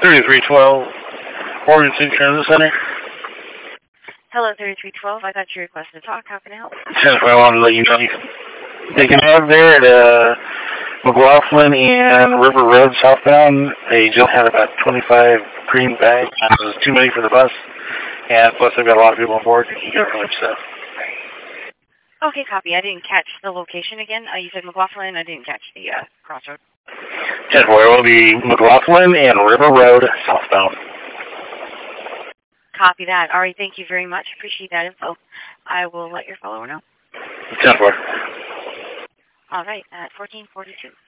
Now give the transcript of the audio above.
3312, Oregon City Transit Center. Hello, 3312. I got your request to talk. How can I help? That's what I wanted to let you know. They can have there at McLaughlin and River Road southbound. They just had about 25 green bags. It was too many for the bus. And plus they've got a lot of people on board. You get really upset. Okay, copy. I didn't catch the location again. You said McLaughlin. I didn't catch the crossroad. Yes, well, it will be McLaughlin and River Road southbound. Copy that. All right, thank you very much. Appreciate that info. I will let your follower know. 10-4. All right, at 1442.